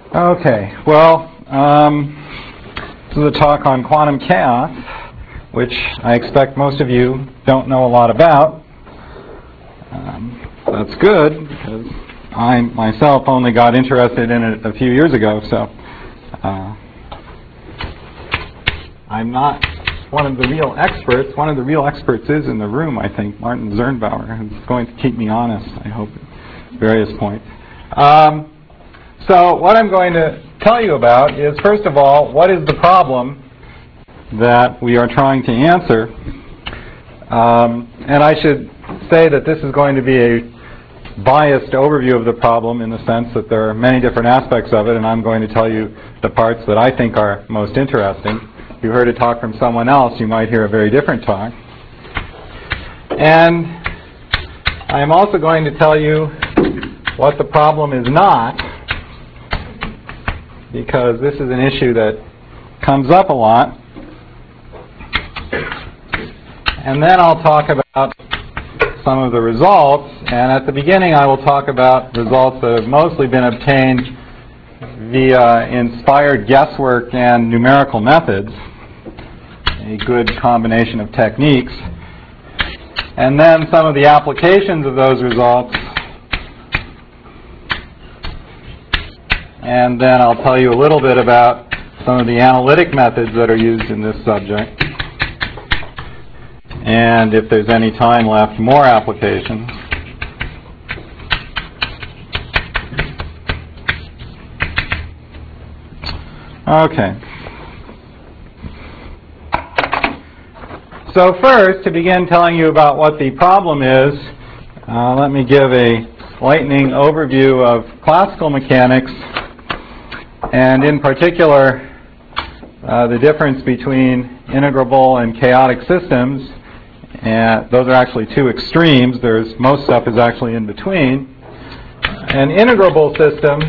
Okay, well, this is a talk on quantum chaos, which I expect most of you don't know a lot about. That's good, because I myself only got interested in it a few years ago, so I'm not one of the real experts. One of the real experts is in the room, I think, Martin Zernbauer, who's going to keep me honest, I hope, at various points. So what I'm going to tell you about is, first of all, what is the problem that we are trying to answer? And I should say that this is going to be a biased overview of the problem in the sense that there are many different aspects of it, and I'm going to tell you the parts that I think are most interesting. If you heard a talk from someone else, you might hear a very different talk. And I'm also going to tell you what the problem is not, because this is an issue that comes up a lot. And then I'll talk about some of the results, and at the beginning I will talk about results that have mostly been obtained via inspired guesswork and numerical methods, a good combination of techniques, and then some of the applications of those results, and then I'll tell you a little bit about some of the analytic methods that are used in this subject, and if there's any time left, more applications. Okay. So first, to begin telling you about what the problem is, let me give a lightning overview of classical mechanics, and in particular, the difference between integrable and chaotic systems. And those are actually two extremes. Most stuff is actually in between. An integrable system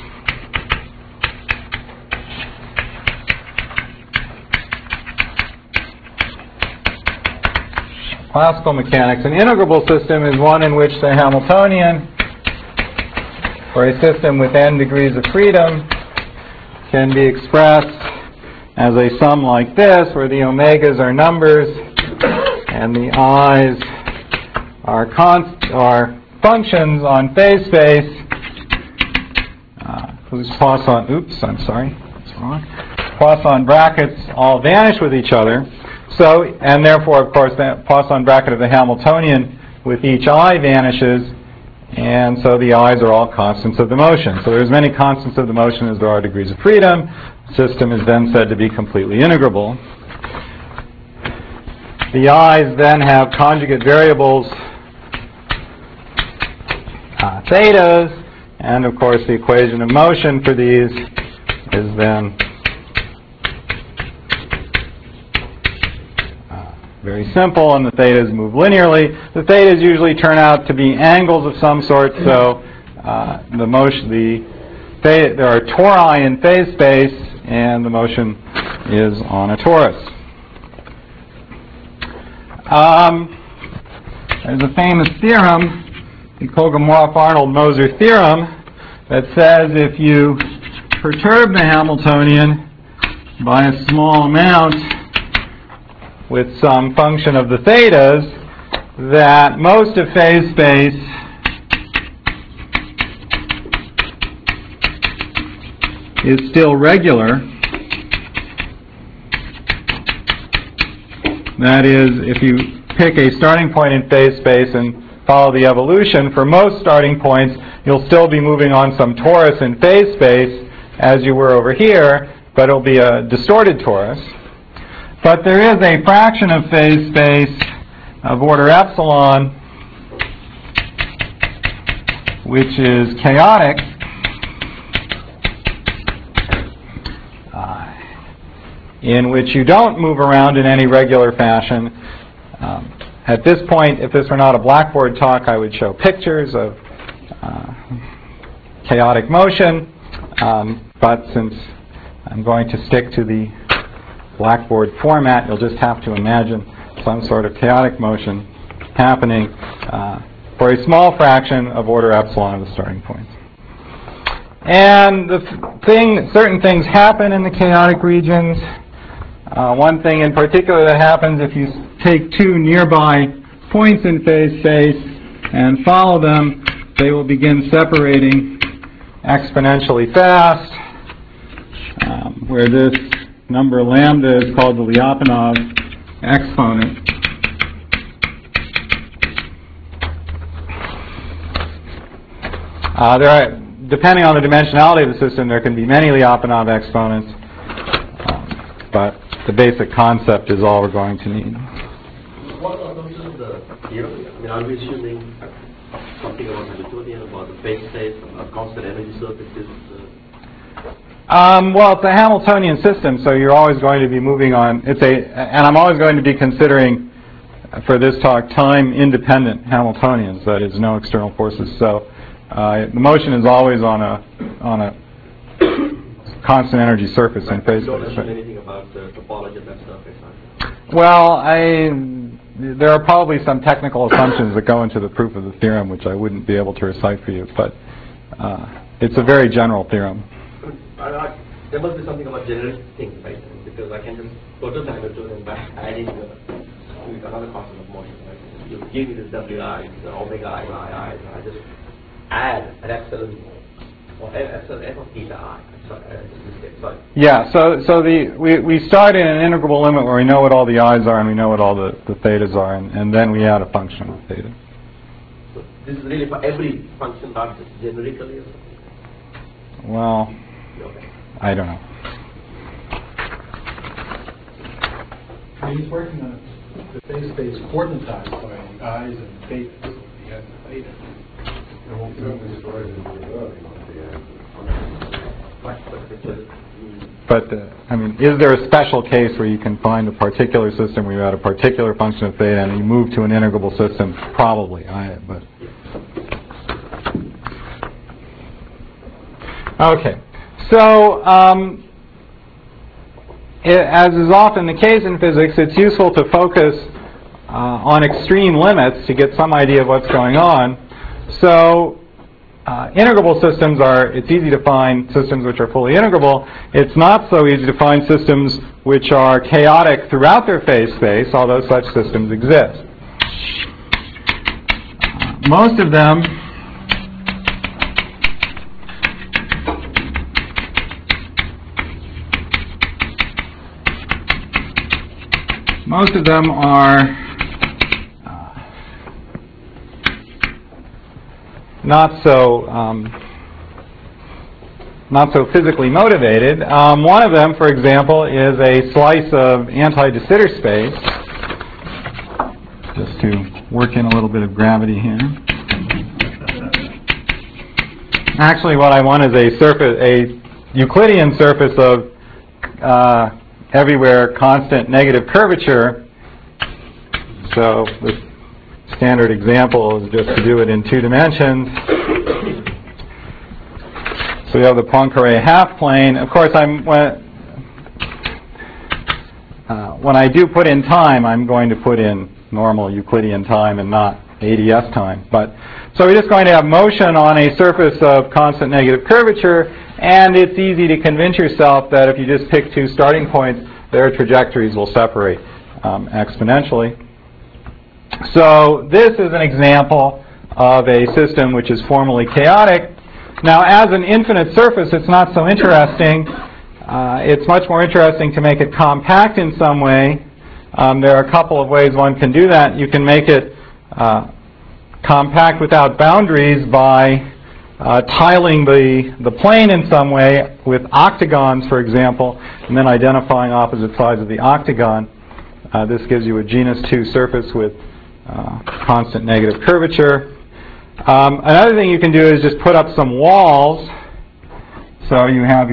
classical mechanics. An integrable system is one in which the Hamiltonian, for a system with n degrees of freedom, can be expressed as a sum like this, where the omegas are numbers and the i's are functions on phase space whose Poisson, that's wrong. Poisson brackets all vanish with each other. So, and therefore, of course, the Poisson bracket of the Hamiltonian with each I vanishes, and so the i's are all constants of the motion. So there's many constants of the motion as there are degrees of freedom. The system is then said to be completely integrable. The i's then have conjugate variables, thetas, and of course the equation of motion for these is then very simple, and the thetas move linearly. The thetas usually turn out to be angles of some sort, so there are tori in phase space, and the motion is on a torus. There's a famous theorem, the Kolmogorov-Arnold-Moser theorem, that says if you perturb the Hamiltonian by a small amount with some function of the thetas, that most of phase space is still regular. That is, if you pick a starting point in phase space and follow the evolution, for most starting points, you'll still be moving on some torus in phase space as you were over here, but it'll be a distorted torus. But there is a fraction of phase space of order epsilon, which is chaotic, in which you don't move around in any regular fashion. At this point, if this were not a Blackboard talk, I would show pictures of chaotic motion, but since I'm going to stick to the Blackboard format, you'll just have to imagine some sort of chaotic motion happening for a small fraction of order epsilon of the starting points. And certain things happen in the chaotic regions. One thing in particular that happens if you take two nearby points in phase space and follow them, they will begin separating exponentially fast, where this number lambda is called the Lyapunov exponent. Depending on the dimensionality of the system, there can be many Lyapunov exponents, but the basic concept is all we're going to need. What are those of the theory? I mean, are we assuming something about Hamiltonian, about the phase space, about constant energy surfaces? Well, it's a Hamiltonian system, so you're always going to be moving on. And I'm always going to be considering, for this talk, time-independent Hamiltonians. That is, no external forces. So the motion is always on a constant energy surface in phase space. You don't assume anything about the topology of that surface, huh? Well, there are probably some technical assumptions that go into the proof of the theorem, which I wouldn't be able to recite for you, but it's a very general theorem. There must be something about generic things, right? Because I can just go to the Hamiltonian and back adding another constant of motion, right? You give me this Wi, the omega I, and I just add an epsilon or epsilon f of theta I. Sorry. Yeah, so we start in an integrable limit where we know what all the i's are and we know what all the thetas are, and then we add a function of theta. So this is really for every function, not just generically or something? Well, okay. I don't know. He's working on the phase space coordinatized by the i's and theta, so he has the theta. It won't be stored in the But, I mean, is there a special case where you can find a particular system where you add a particular function of theta and you move to an integrable system? Probably. Okay. So, as is often the case in physics, it's useful to focus on extreme limits to get some idea of what's going on. So, integrable systems it's easy to find systems which are fully integrable. It's not so easy to find systems which are chaotic throughout their phase space, although such systems exist. Most of them are not so physically motivated. One of them, for example, is a slice of anti-de Sitter space. Just to work in a little bit of gravity here. Actually, what I want is a Euclidean surface of everywhere constant negative curvature. So the standard example is just to do it in 2 dimensions. So we have the Poincare half plane. Of course, when I do put in time, I'm going to put in normal Euclidean time and not ADS time. So we're just going to have motion on a surface of constant negative curvature, and it's easy to convince yourself that if you just pick 2 starting points, their trajectories will separate exponentially. So this is an example of a system which is formally chaotic. Now, as an infinite surface, it's not so interesting. It's much more interesting to make it compact in some way. There are a couple of ways one can do that. You can make it compact without boundaries by tiling the plane in some way with octagons, for example, and then identifying opposite sides of the octagon. This gives you a genus 2 surface with constant negative curvature. Another thing you can do is just put up some walls. So you have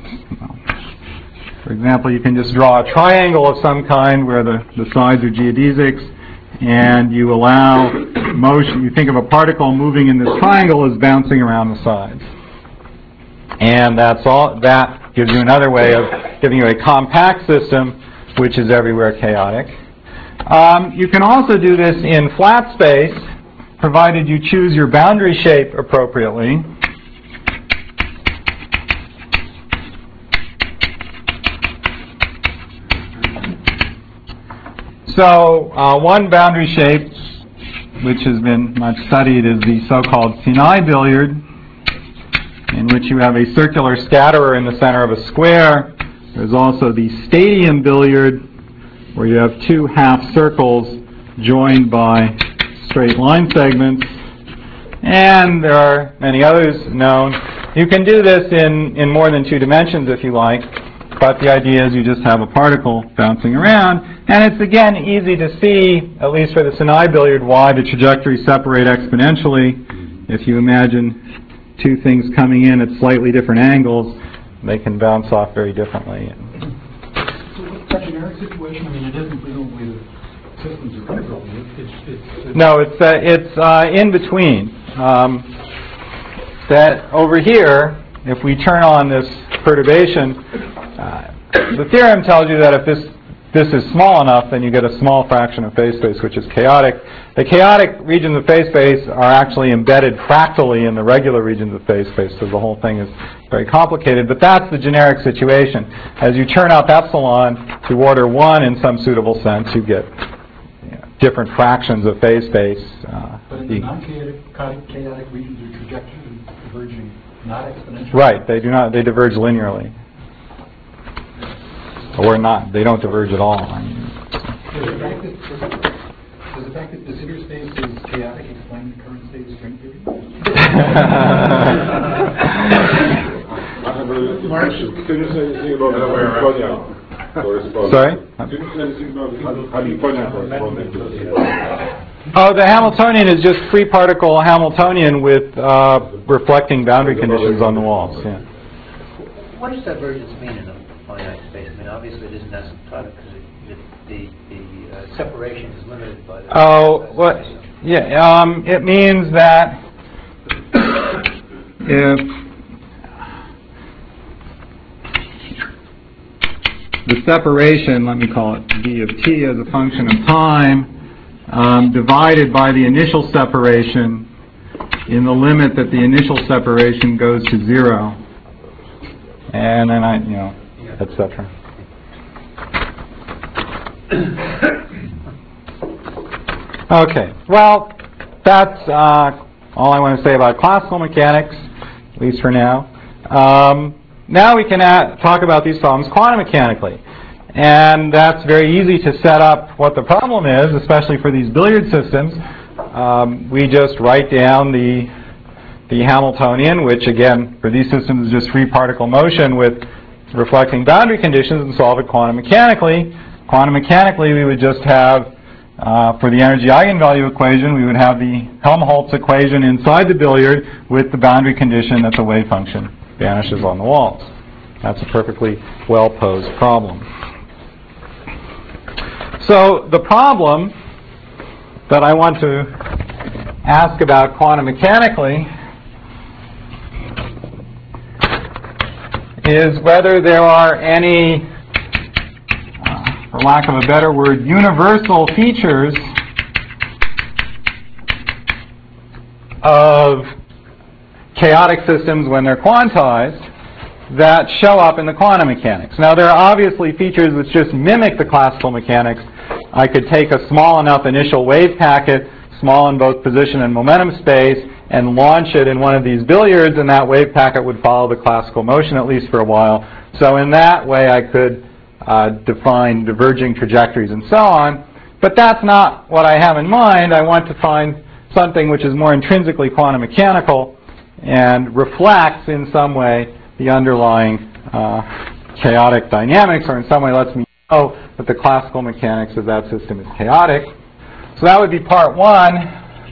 for example, you can just draw a triangle of some kind where the sides are geodesics, and you allow motion. You think of a particle moving in this triangle as bouncing around the sides. And that's all. That gives you another way of giving you a compact system which is everywhere chaotic. You can also do this in flat space, provided you choose your boundary shape appropriately. So one boundary shape which has been much studied is the so-called Sinai billiard, in which you have a circular scatterer in the center of a square. There's also the stadium billiard, where you have two half circles joined by straight line segments. And there are many others known. You can do this in more than 2 dimensions if you like, but the idea is you just have a particle bouncing around. And it's, again, easy to see, at least for the Sinai billiard, why the trajectories separate exponentially. If you imagine two things coming in at slightly different angles, they can bounce off very differently. So what's the generic situation? I mean, it isn't presumably the systems are integral. No, it's in between. That over here, if we turn on this perturbation, the theorem tells you that if this is small enough, then you get a small fraction of phase space, which is chaotic. The chaotic regions of phase space are actually embedded fractally in the regular regions of phase space, so the whole thing is very complicated. But that's the generic situation. As you turn up epsilon to order 1 in some suitable sense, you get different fractions of phase space. But in the non-chaotic regions, your trajectory is diverging, not exponentially. Right. They do not. They diverge linearly. Or not. They don't diverge at all. Does the fact that the Sitter space is chaotic explain the current state of string theory? Mark, can you say anything about the corresponding? Sorry? Can you say anything about Hamiltonian corresponding to the... Oh, the Hamiltonian is just free particle Hamiltonian with reflecting boundary conditions on the walls. Yeah. What does divergence mean in a finite space? I mean, obviously it isn't asymptotic because the separation is limited by the... Oh, what? Yeah, it means that if the separation, let me call it d of t as a function of time, divided by the initial separation in the limit that the initial separation goes to 0, and then etc. Okay, well, that's all I want to say about classical mechanics, at least for now. Now we can talk about these problems quantum mechanically. And that's very easy to set up what the problem is, especially for these billiard systems. We just write down the Hamiltonian, which again, for these systems is just free particle motion with reflecting boundary conditions, and solve it quantum mechanically. Quantum mechanically, we would just have, for the energy eigenvalue equation, we would have the Helmholtz equation inside the billiard with the boundary condition that the wave function vanishes on the walls. That's a perfectly well-posed problem. So the problem that I want to ask about quantum mechanically is whether there are any, for lack of a better word, universal features of chaotic systems when they're quantized that show up in the quantum mechanics. Now, there are obviously features which just mimic the classical mechanics. I could take a small enough initial wave packet, small in both position and momentum space, and launch it in one of these billiards, and that wave packet would follow the classical motion, at least for a while. So in that way, I could define diverging trajectories and so on. But that's not what I have in mind. I want to find something which is more intrinsically quantum mechanical and reflects in some way the underlying chaotic dynamics, or in some way lets me know that the classical mechanics of that system is chaotic. So that would be part 1.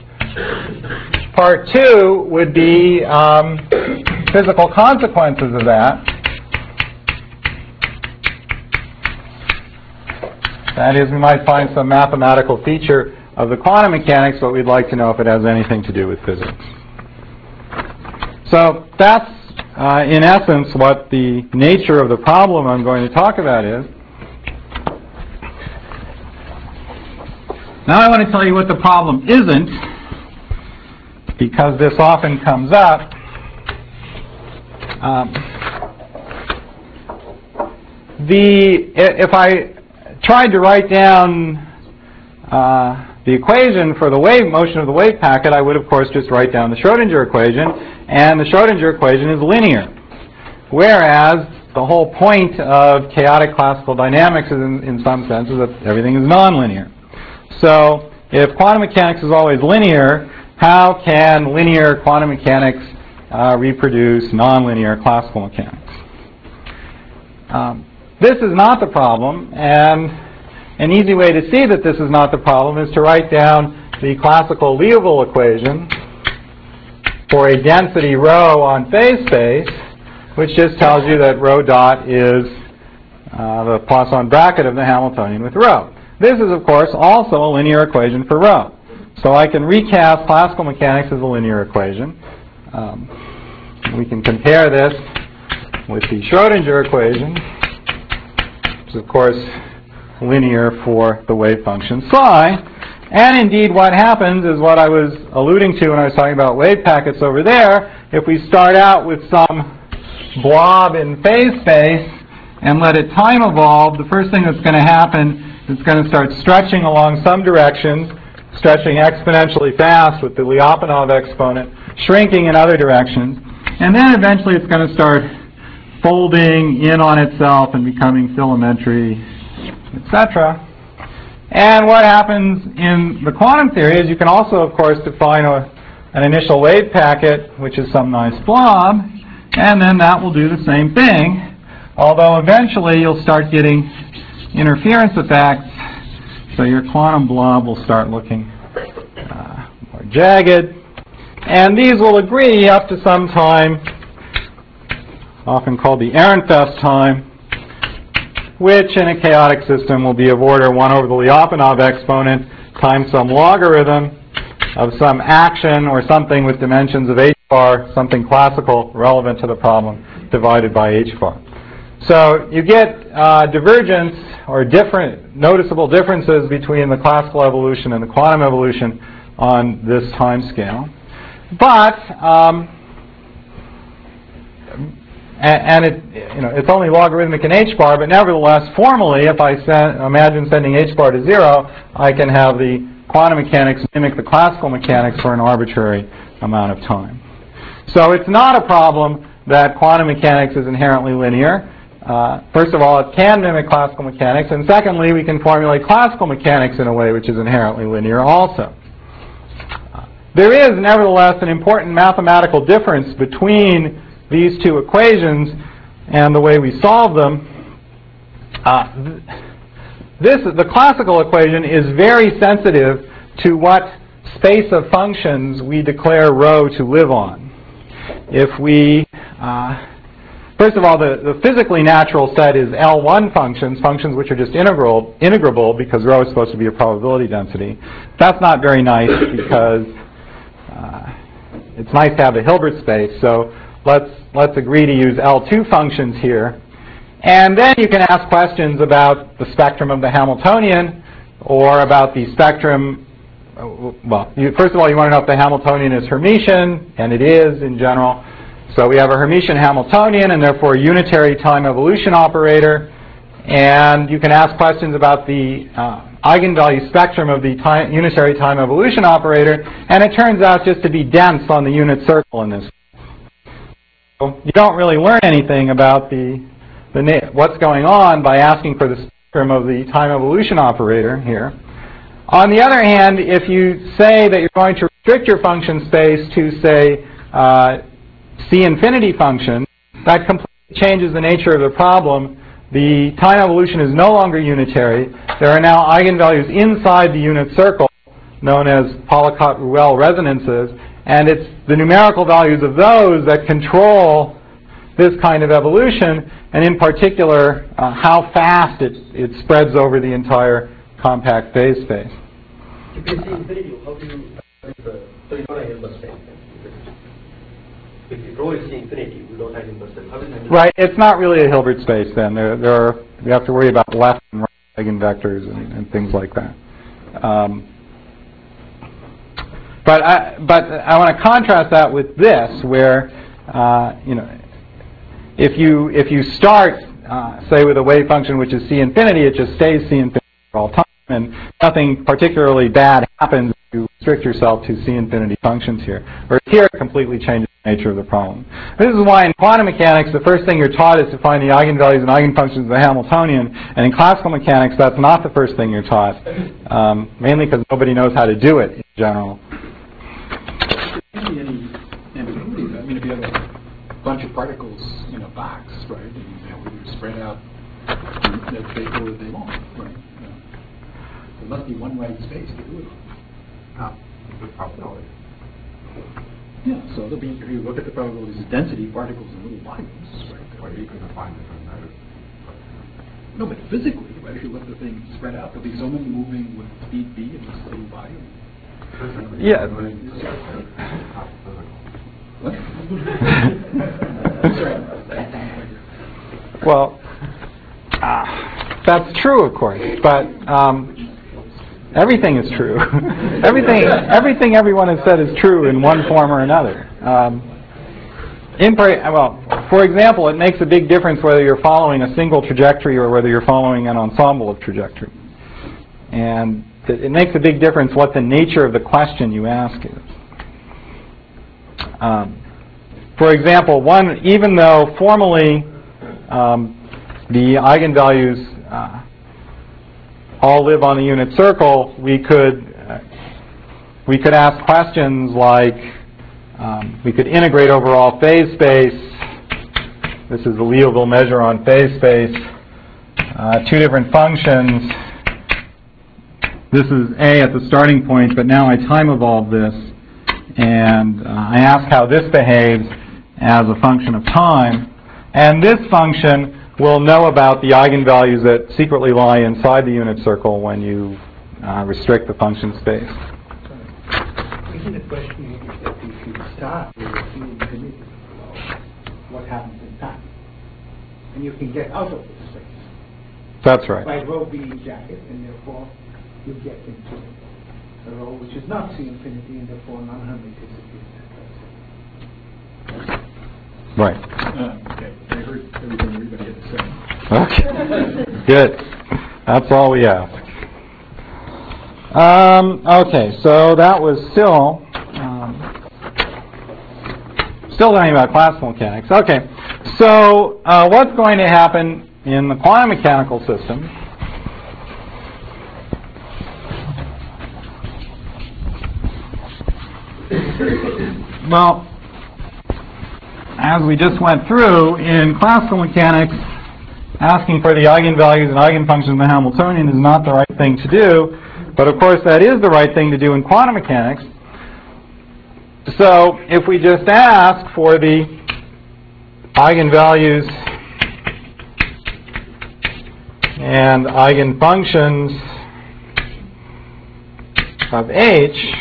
Part 2 would be physical consequences of that. That is, we might find some mathematical feature of the quantum mechanics, but we'd like to know if it has anything to do with physics. So that's, in essence, what the nature of the problem I'm going to talk about is. Now I want to tell you what the problem isn't, because this often comes up. If I tried to write down the equation for the wave motion of the wave packet, I would of course just write down the Schrodinger equation, and the Schrodinger equation is linear. Whereas the whole point of chaotic classical dynamics is in some sense is that everything is nonlinear. So if quantum mechanics is always linear, how can linear quantum mechanics reproduce nonlinear classical mechanics? This is not the problem, and an easy way to see that this is not the problem is to write down the classical Liouville equation for a density rho on phase space, which just tells you that rho dot is the Poisson bracket of the Hamiltonian with rho. This is, of course, also a linear equation for rho. So I can recast classical mechanics as a linear equation. We can compare this with the Schrodinger equation, which is, of course, linear for the wave function psi. And indeed, what happens is what I was alluding to when I was talking about wave packets over there. If we start out with some blob in phase space and let it time evolve, the first thing that's going to happen is it's going to start stretching along some directions, stretching exponentially fast with the Lyapunov exponent, shrinking in other directions, and then eventually it's going to start folding in on itself and becoming filamentary, etc. And what happens in the quantum theory is you can also, of course, define an initial wave packet, which is some nice blob, and then that will do the same thing, although eventually you'll start getting interference effects, so your quantum blob will start looking more jagged. And these will agree up to some time, often called the Ehrenfest time, which in a chaotic system will be of order 1 over the Lyapunov exponent times some logarithm of some action or something with dimensions of h bar, something classical relevant to the problem, divided by h bar. So you get divergence or different noticeable differences between the classical evolution and the quantum evolution on this time scale. But it's only logarithmic in h bar, but nevertheless, formally, if I imagine sending h bar to 0, I can have the quantum mechanics mimic the classical mechanics for an arbitrary amount of time. So it's not a problem that quantum mechanics is inherently linear. First of all, it can mimic classical mechanics, and secondly, we can formulate classical mechanics in a way which is inherently linear also. There is, nevertheless, an important mathematical difference between these two equations and the way we solve them. The classical equation is very sensitive to what space of functions we declare rho to live on. If we, first of all, the physically natural set is L1 functions which are just integrable because rho is supposed to be a probability density. That's not very nice because it's nice to have a Hilbert space, so let's agree to use L2 functions here. And then you can ask questions about the spectrum of the Hamiltonian or about the spectrum. Well, first of all, you want to know if the Hamiltonian is Hermitian, and it is in general. So we have a Hermitian Hamiltonian and therefore a unitary time evolution operator. And you can ask questions about the eigenvalue spectrum of the unitary time evolution operator, and it turns out just to be dense on the unit circle in this. So you don't really learn anything about what's going on by asking for the spectrum of the time evolution operator here. On the other hand, if you say that you're going to restrict your function space to, say, C infinity function, that completely changes the nature of the problem. The time evolution is no longer unitary. There are now eigenvalues inside the unit circle, known as Polycott-Ruel resonances, and it's the numerical values of those that control this kind of evolution, and in particular, how fast it spreads over the entire compact phase space. If you see infinity, how do you so you don't have Hilbert space? If rho is infinity, we don't have Hilbert space. How is it? Right, it's not really a Hilbert space then. We have to worry about left and right eigenvectors and things like that. But I want to contrast that with this, where if you start say with a wave function which is C infinity, it just stays C infinity for all time. and nothing particularly bad happens if you restrict yourself to C-infinity functions here. Whereas here, it completely changes the nature of the problem. This is why in quantum mechanics, the first thing you're taught is to find the eigenvalues and eigenfunctions of the Hamiltonian, and in classical mechanics, that's not the first thing you're taught, mainly because nobody knows how to do it in general. There can't be any ambiguity. I mean, if you have a bunch of particles in a box, right, and they're spread out, they go where they want, right? There must be one right space to do it. The probability. Yeah, so there'll be, if you look at the probabilities of density, particles in little volumes, right? Or you can define different matters. No, but physically, right, if you let the thing spread out, there'll be so many moving with speed v in this little volume. Yeah. What? Sorry. Well, that's true, of course, but everything is true. everything everyone has said is true in one form or another. For example, it makes a big difference whether you're following a single trajectory or whether you're following an ensemble of trajectories. And it makes a big difference what the nature of the question you ask is. For example, even though formally the eigenvalues all live on the unit circle, we could ask questions like we could integrate over all phase space. This is the Liouville measure on phase space. Two different functions. This is A at the starting point, but now I time evolve this, and I ask how this behaves as a function of time. And this function will know about the eigenvalues that secretly lie inside the unit circle when you restrict the function space. Isn't the question that if you start with a C-infinity, what happens in time? And you can get out of the space. That's right. By rho v jacket, and therefore you get into a rho which is not C-infinity, and therefore non-hermiticity. Right. Okay, I heard everything everybody had to say. Okay. Good. That's all we have. Okay, so that was still learning about classical mechanics. Okay, so what's going to happen in the quantum mechanical system? Well, as we just went through, in classical mechanics, asking for the eigenvalues and eigenfunctions of the Hamiltonian is not the right thing to do, but of course that is the right thing to do in quantum mechanics. So if we just ask for the eigenvalues and eigenfunctions of H,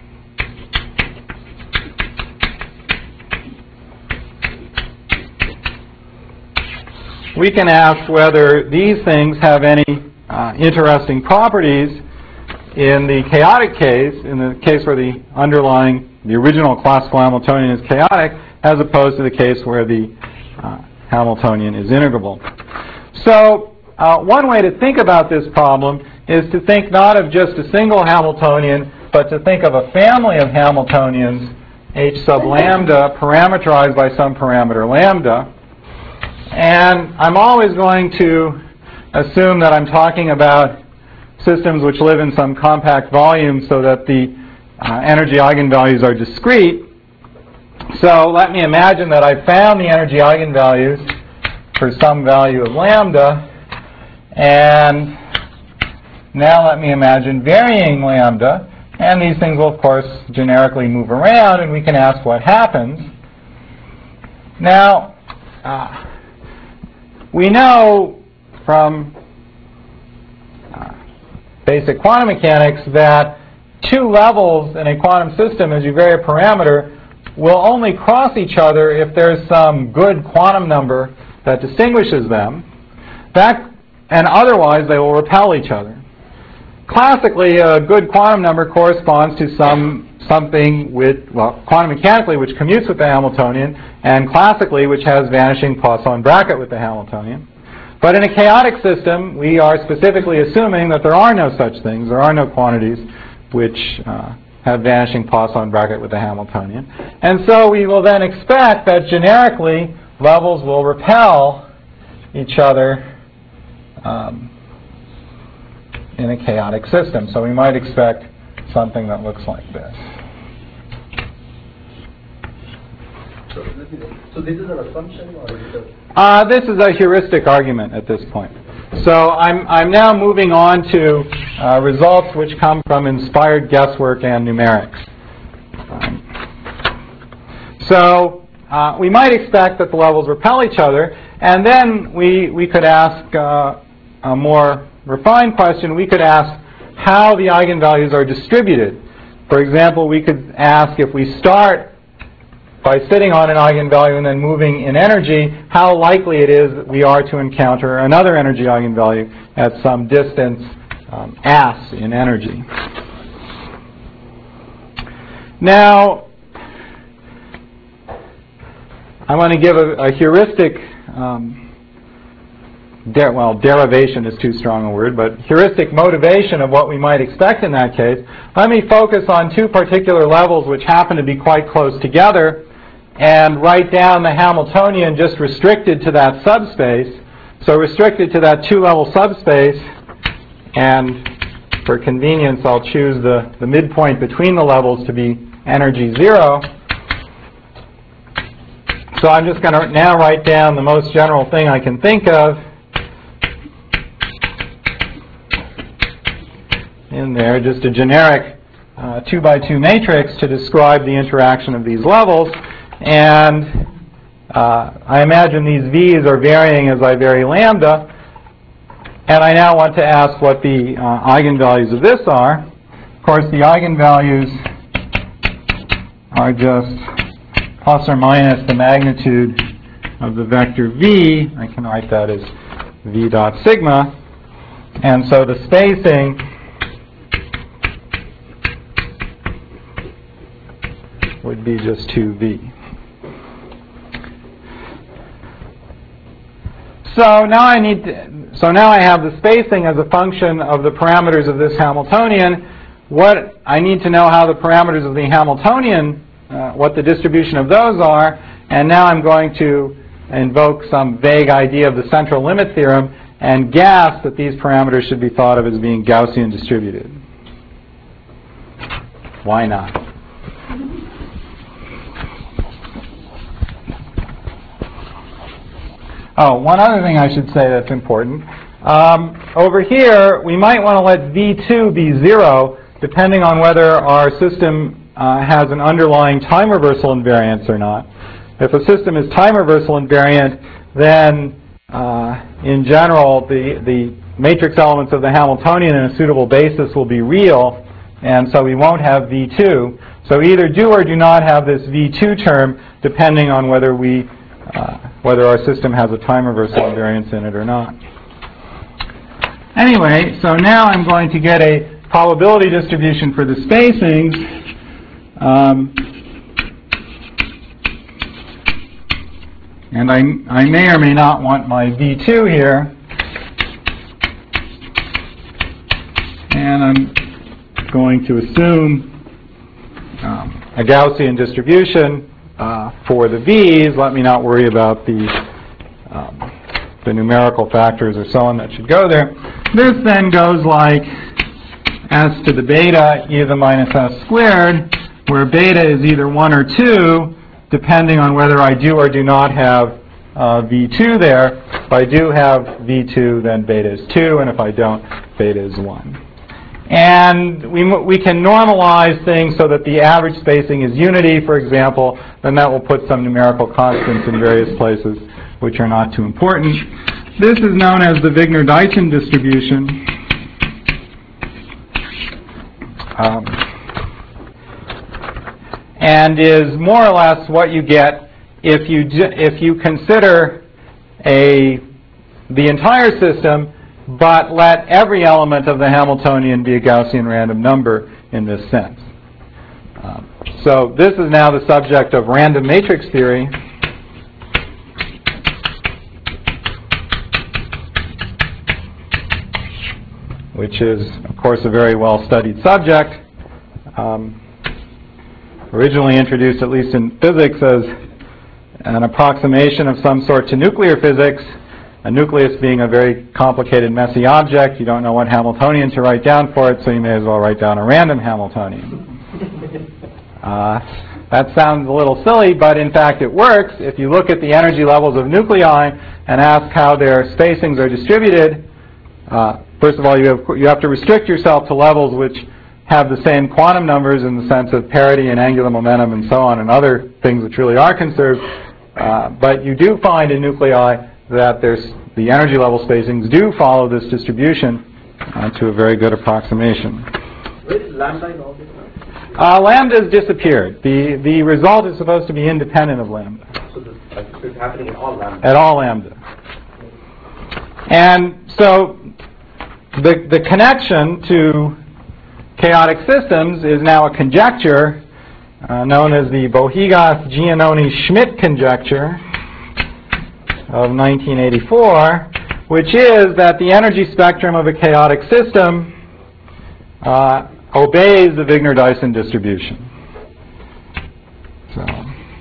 we can ask whether these things have any interesting properties in the chaotic case, in the case where the original classical Hamiltonian is chaotic, as opposed to the case where the Hamiltonian is integrable. So one way to think about this problem is to think not of just a single Hamiltonian, but to think of a family of Hamiltonians, H sub lambda, parameterized by some parameter lambda. And I'm always going to assume that I'm talking about systems which live in some compact volume so that the energy eigenvalues are discrete. So let me imagine that I found the energy eigenvalues for some value of lambda, and now let me imagine varying lambda, and these things will of course generically move around, and we can ask what happens. Now, we know from basic quantum mechanics that two levels in a quantum system, as you vary a parameter, will only cross each other if there's some good quantum number that distinguishes them. And otherwise, they will repel each other. Classically, a good quantum number corresponds to something with, well, quantum mechanically, which commutes with the Hamiltonian, and classically, which has vanishing Poisson bracket with the Hamiltonian. But in a chaotic system, we are specifically assuming that there are no such things. There are no quantities which have vanishing Poisson bracket with the Hamiltonian. And so we will then expect that generically levels will repel each other in a chaotic system. So we might expect something that looks like this. So this is an assumption, or is it a... This is a heuristic argument at this point. So I'm now moving on to results which come from inspired guesswork and numerics. So we might expect that the levels repel each other, and then we could ask a more refined question. We could ask how the eigenvalues are distributed. For example, we could ask, if we start by sitting on an eigenvalue and then moving in energy, how likely it is that we are to encounter another energy eigenvalue at some distance s in energy. Now, I want to give a heuristic, derivation is too strong a word, but heuristic motivation of what we might expect in that case. Let me focus on two particular levels which happen to be quite close together, and write down the Hamiltonian just restricted to that subspace. So restricted to that two-level subspace, and for convenience I'll choose the midpoint between the levels to be energy 0. So I'm just going to now write down the most general thing I can think of in there, just a generic 2x2 matrix to describe the interaction of these levels. And I imagine these V's are varying as I vary lambda. And I now want to ask what the eigenvalues of this are. Of course, the eigenvalues are just plus or minus the magnitude of the vector V. I can write that as V dot sigma. And so the spacing would be just 2V. So now I have the spacing as a function of the parameters of this Hamiltonian. What I need to know how the parameters of the Hamiltonian, what the distribution of those are, and now I'm going to invoke some vague idea of the central limit theorem and guess that these parameters should be thought of as being Gaussian distributed. Why not? Oh, one other thing I should say that's important. Over here, we might want to let V2 be 0, depending on whether our system has an underlying time reversal invariance or not. If a system is time reversal invariant, then in general, the matrix elements of the Hamiltonian in a suitable basis will be real, and so we won't have V2. So either do or do not have this V2 term, depending on whether whether our system has a time reversal invariance in it or not. Anyway, so now I'm going to get a probability distribution for the spacings. And I may or may not want my V2 here. And I'm going to assume a Gaussian distribution for the V's. Let me not worry about the numerical factors or so on that should go there. This then goes like s to the beta e to the minus s squared, where beta is either 1 or 2, depending on whether I do or do not have V2 there. If I do have V2, then beta is 2, and if I don't, beta is 1. And we can normalize things so that the average spacing is unity, for example. Then that will put some numerical constants in various places which are not too important. This is known as the Wigner-Deighton distribution. And is more or less what you get if you consider the entire system, but let every element of the Hamiltonian be a Gaussian random number in this sense. So this is now the subject of random matrix theory. which is, of course, a very well-studied subject. Originally introduced, at least in physics, as an approximation of some sort to nuclear physics, a nucleus being a very complicated, messy object. You don't know what Hamiltonian to write down for it, so you may as well write down a random Hamiltonian. That sounds a little silly, but in fact it works. If you look at the energy levels of nuclei and ask how their spacings are distributed, first of all, you have to restrict yourself to levels which have the same quantum numbers in the sense of parity and angular momentum and so on, and other things which really are conserved. But you do find in nuclei that the energy level spacings do follow this distribution to a very good approximation. Where is lambda in all this now? Lambda has disappeared. The result is supposed to be independent of lambda. So this is happening in all lambda. At all lambda. And so the connection to chaotic systems is now a conjecture known as the Bohigas-Giannoni-Schmidt conjecture of 1984, which is that the energy spectrum of a chaotic system obeys the Wigner-Dyson distribution. So.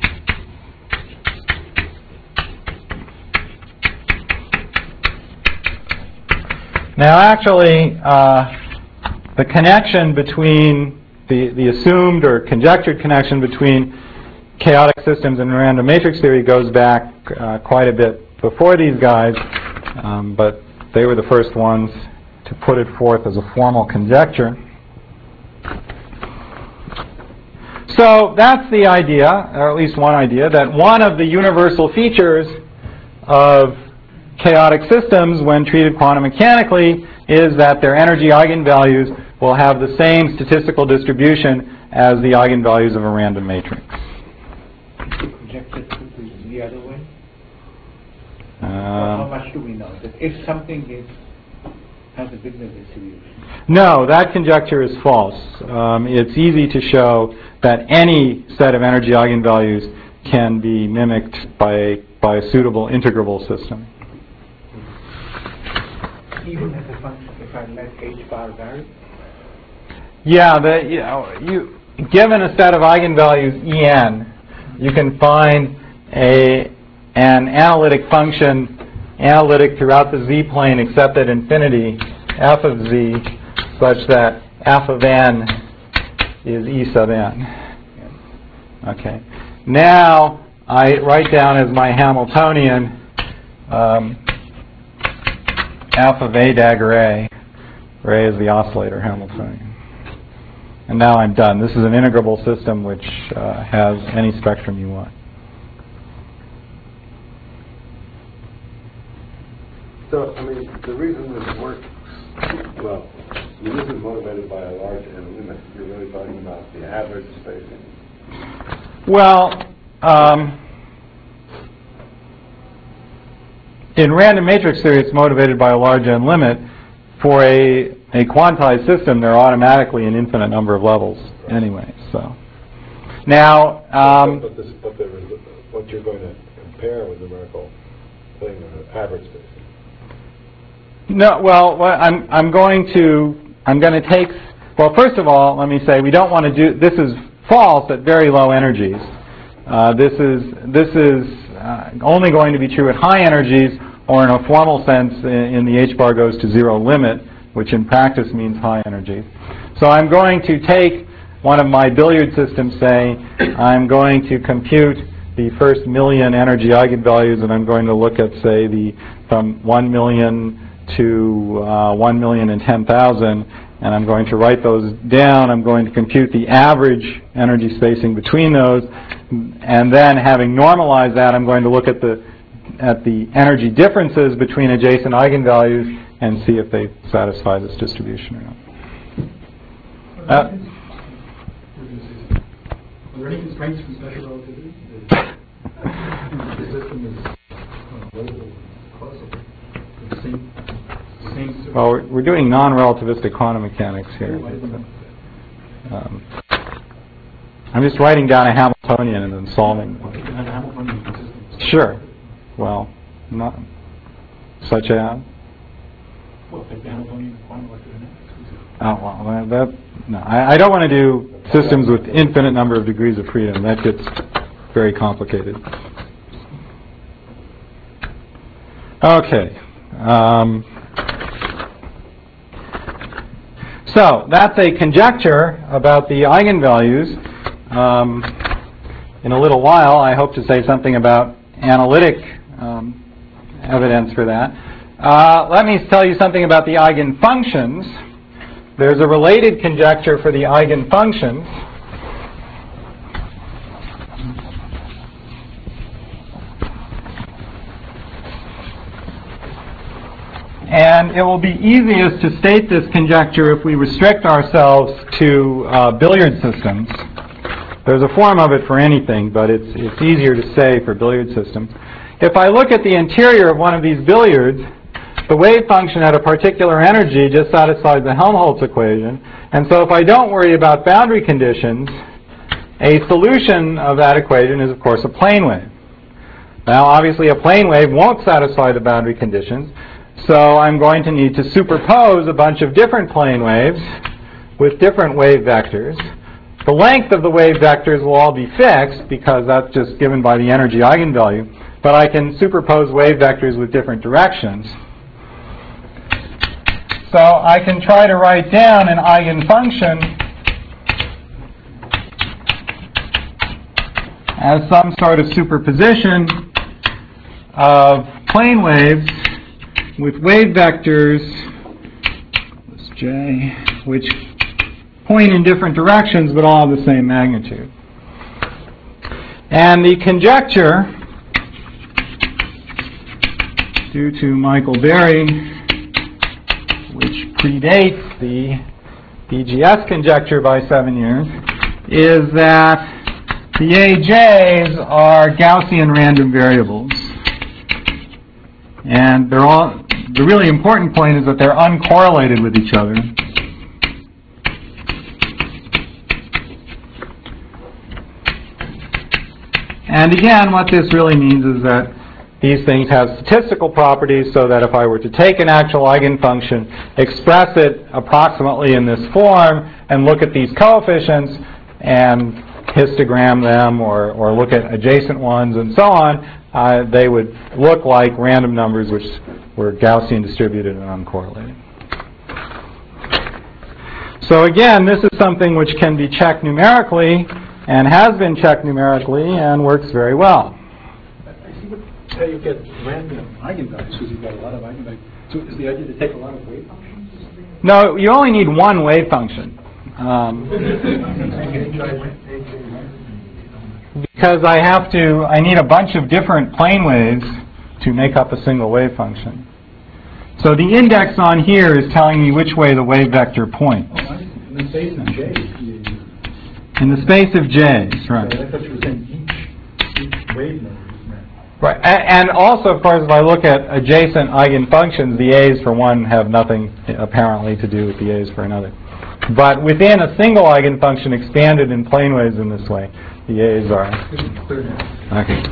Now actually, the connection between the assumed or conjectured connection between chaotic systems and random matrix theory goes back quite a bit before these guys, but they were the first ones to put it forth as a formal conjecture. So that's the idea, or at least one idea, that one of the universal features of chaotic systems when treated quantum mechanically is that their energy eigenvalues will have the same statistical distribution as the eigenvalues of a random matrix. Projected the other way? How much do we know? That if something has a Wigner distribution? No, that conjecture is false. It's easy to show that any set of energy eigenvalues can be mimicked by a suitable integrable system. Even as a function, if I let h bar vary? Yeah, given a set of eigenvalues En, you can find an analytic function, analytic throughout the z-plane except at infinity, f of z, such that f of n is E sub n. Okay. Now I write down as my Hamiltonian f of a dagger a, where a is the oscillator Hamiltonian. And now I'm done. This is an integrable system which has any spectrum you want. So, I mean, the reason this works, well, this is motivated by a large n limit. You're really talking about the average spacing. Well, in random matrix theory, it's motivated by a large n limit. For a quantized system, there are automatically an infinite number of levels anyway. So now, what you're going to compare with numerical thing, average spacing. No, well, I'm going to take. Well, first of all, let me say we don't want to do. This is false at very low energies. This is only going to be true at high energies, or in a formal sense, in the h bar goes to zero limit, which in practice means high energies. So I'm going to take one of my billiard systems, say, I'm going to compute the first million energy eigenvalues, and I'm going to look at, say, from 1 million to 1,010,000, and I'm going to write those down. I'm going to compute the average energy spacing between those, and then having normalized that, I'm going to look at the energy differences between adjacent eigenvalues and see if they satisfy this distribution or not. Are there any constraints from special relativity? The system is the same. Well, we're doing non-relativistic quantum mechanics here. I'm just writing down a Hamiltonian and then solving. Sure. Well, not such as. Well, take the Hamiltonian quantum electrodynamics. Oh, well, no, I don't want to do systems with infinite number of degrees of freedom. That gets very complicated. Okay. So that's a conjecture about the eigenvalues. In a little while, I hope to say something about analytic evidence for that. Let me tell you something about the eigenfunctions. There's a related conjecture for the eigenfunctions. And it will be easiest to state this conjecture if we restrict ourselves to billiard systems. There's a form of it for anything, but it's easier to say for billiard systems. If I look at the interior of one of these billiards, the wave function at a particular energy just satisfies the Helmholtz equation. And so if I don't worry about boundary conditions, a solution of that equation is, of course, a plane wave. Now, obviously, a plane wave won't satisfy the boundary conditions, so I'm going to need to superpose a bunch of different plane waves with different wave vectors. The length of the wave vectors will all be fixed because that's just given by the energy eigenvalue, but I can superpose wave vectors with different directions. So I can try to write down an eigenfunction as some sort of superposition of plane waves with wave vectors, this J, which point in different directions but all have the same magnitude. And the conjecture, due to Michael Berry, which predates the DGS conjecture by 7 years, is that the AJs are Gaussian random variables. And the really important point is that they're uncorrelated with each other. And again, what this really means is that these things have statistical properties, so that if I were to take an actual eigenfunction, express it approximately in this form, and look at these coefficients, and histogram them, or look at adjacent ones, and so on, they would look like random numbers which were Gaussian distributed and uncorrelated. So again, this is something which can be checked numerically, and has been checked numerically, and works very well. How you get random eigenvalues, because you've got a lot of eigenvalues. So is the idea to take a lot of wave functions? No, you only need one wave function. Because I need a bunch of different plane waves to make up a single wave function. So the index on here is telling me which way the wave vector points. Oh, in the space of J. In the space of J's, right. I thought you were saying each wave number. Right, and also, of course, if I look at adjacent eigenfunctions, the A's for one have nothing apparently to do with the A's for another. But within a single eigenfunction expanded in plane waves in this way, the A's are... Okay.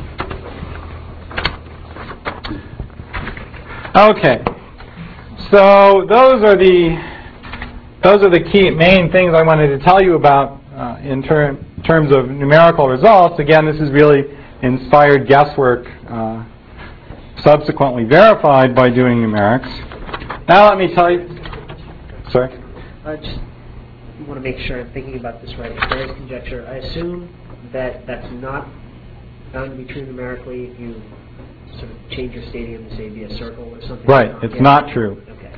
Okay. So those are the key main things I wanted to tell you about in terms of numerical results. Again, this is really inspired guesswork, subsequently verified by doing numerics. Now let me tell you... Sorry? I just want to make sure I'm thinking about this right. Berry's conjecture, I assume that that's not found to be true numerically if you sort of change your stadium to say be a circle or something. Right, it's not true. Okay.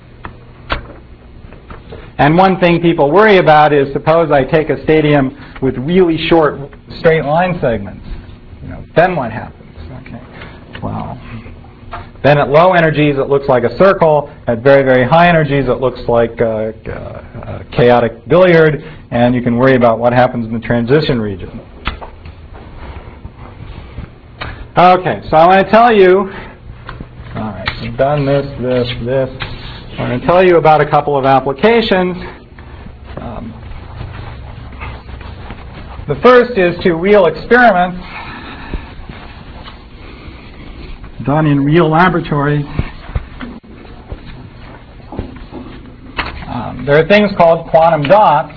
And one thing people worry about is, suppose I take a stadium with really short straight line segments. Then what happens? Okay. Well, then at low energies it looks like a circle. At very, very high energies it looks like a chaotic billiard, and you can worry about what happens in the transition region. Okay, so I want to tell you, all right, so I've done this. I want to tell you about a couple of applications. The first is to real experiments done in real laboratories. there are things called quantum dots,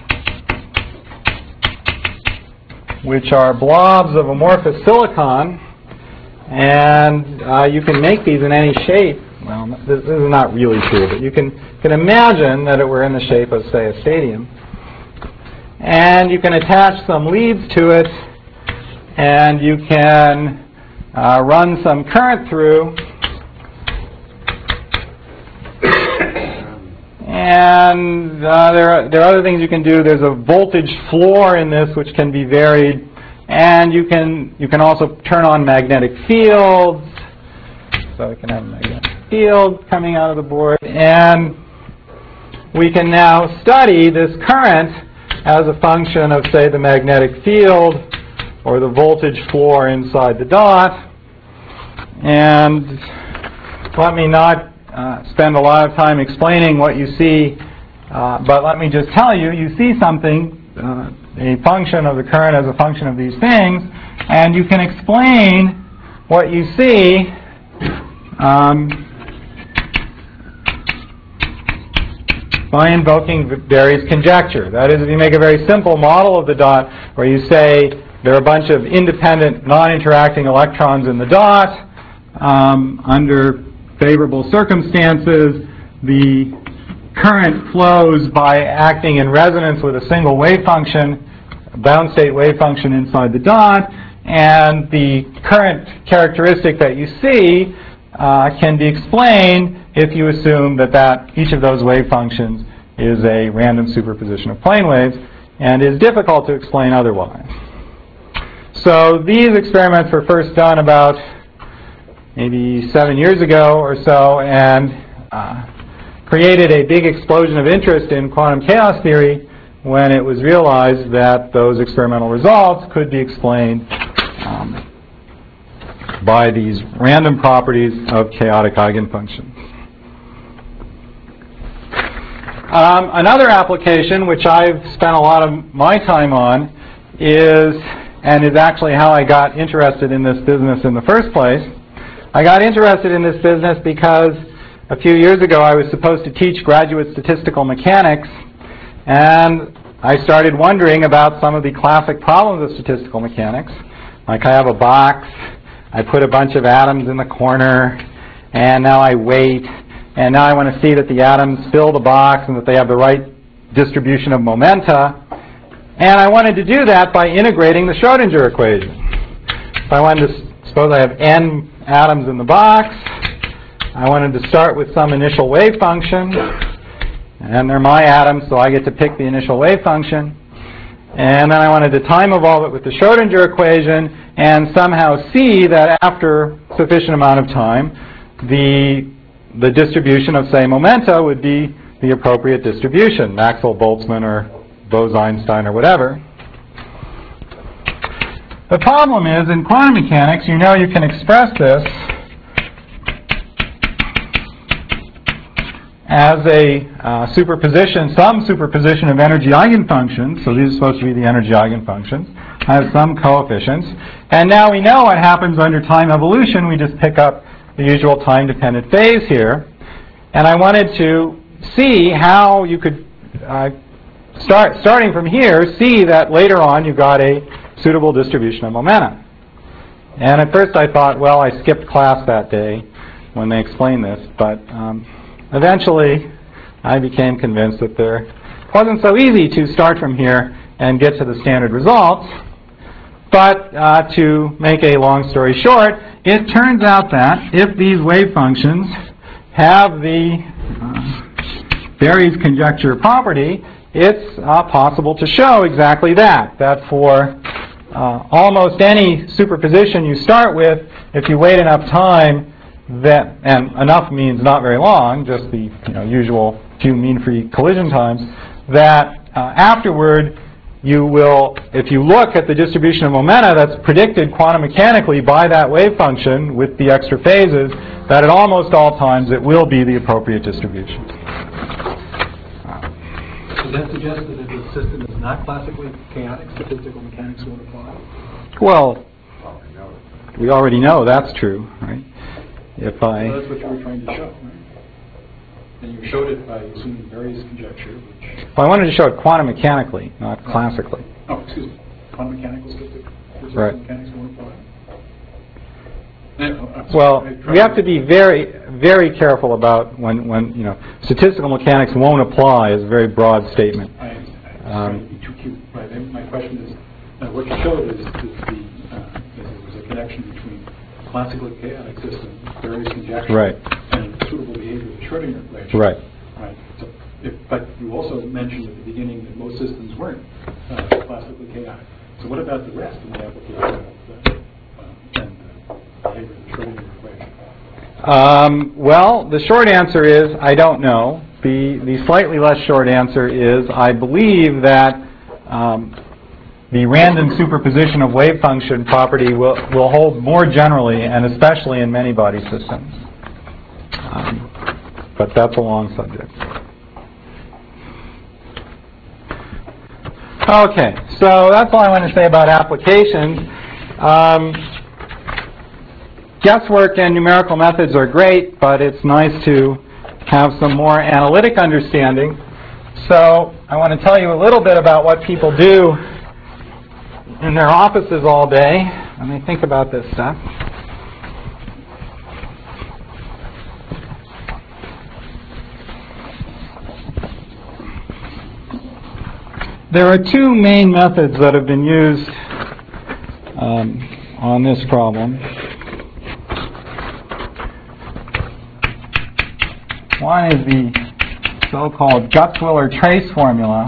which are blobs of amorphous silicon, and you can make these in any shape. Well, this is not really true, but you can imagine that it were in the shape of, say, a stadium. And you can attach some leads to it, and you can run some current through. And there are other things you can do. There's a voltage floor in this which can be varied, and you can also turn on magnetic fields. So we can have a magnetic field coming out of the board, and we can now study this current as a function of, say, the magnetic field or the voltage floor inside the dot. And let me not spend a lot of time explaining what you see, but let me just tell you, you see something, a function of the current as a function of these things, and you can explain what you see by invoking Berry's conjecture. That is, if you make a very simple model of the dot where you say there are a bunch of independent, non-interacting electrons in the dot, under favorable circumstances, the current flows by acting in resonance with a single wave function, a bound state wave function inside the dot, and the current characteristic that you see can be explained if you assume that each of those wave functions is a random superposition of plane waves, and is difficult to explain otherwise. So these experiments were first done about maybe 7 years ago or so, and created a big explosion of interest in quantum chaos theory when it was realized that those experimental results could be explained by these random properties of chaotic eigenfunctions. Another application which I've spent a lot of my time on is actually how I got interested in this business in the first place. I got interested in this business because a few years ago I was supposed to teach graduate statistical mechanics, and I started wondering about some of the classic problems of statistical mechanics. Like, I have a box, I put a bunch of atoms in the corner, and now I wait, and now I want to see that the atoms fill the box and that they have the right distribution of momenta. And I wanted to do that by integrating the Schrodinger equation. So I wanted to, suppose I have n atoms in the box. I wanted to start with some initial wave function, and they're my atoms, so I get to pick the initial wave function. And then I wanted to time evolve it with the Schrodinger equation and somehow see that after sufficient amount of time, the distribution of, say, momenta would be the appropriate distribution, Maxwell-Boltzmann or Bose-Einstein or whatever. The problem is, in quantum mechanics, you know you can express this as a superposition, some superposition of energy eigenfunctions. So these are supposed to be the energy eigenfunctions. I have some coefficients. And now we know what happens under time evolution. We just pick up the usual time-dependent phase here. And I wanted to see how you could, starting from here, see that later on you got a suitable distribution of momenta. And at first I thought, well, I skipped class that day when they explained this, but eventually I became convinced that there wasn't so easy to start from here and get to the standard results. But to make a long story short, it turns out that if these wave functions have the Berry's conjecture property, it's possible to show exactly that for almost any superposition you start with, if you wait enough time, and enough means not very long, just the usual few mean-free collision times, that afterward you will, if you look at the distribution of momenta that's predicted quantum mechanically by that wave function with the extra phases, that at almost all times it will be the appropriate distribution. Does that suggest that if the system is not classically chaotic, statistical mechanics won't apply? Well, we already know that's true, right? So that's what you were trying to show, right? And you showed it by assuming various conjecture, which... Well, I wanted to show it quantum mechanically, not classically. Oh, excuse me. Quantum mechanical statistics? Right. Mechanics won't apply? Well, we have to be very, very careful about when you know, statistical mechanics won't apply is a very broad statement. I understand. I was trying to be too cute. Right. And my question is, what you showed is that there was a connection between classical chaotic system, various conjecture, right, and suitable behavior of the Schrodinger equation. Right. Right. So, but you also mentioned at the beginning that most systems weren't classically chaotic. So what about the rest of the application of the behavior of the Schrodinger equation? Well, the short answer is I don't know. The slightly less short answer is I believe that the random superposition of wave function property will hold more generally and especially in many-body systems. But that's a long subject. Okay, so that's all I want to say about applications. Guesswork and numerical methods are great, but it's nice to have some more analytic understanding. So I want to tell you a little bit about what people do in their offices all day when they think about this stuff. There are two main methods that have been used on this problem. One is the so-called Gutzwiller trace formula,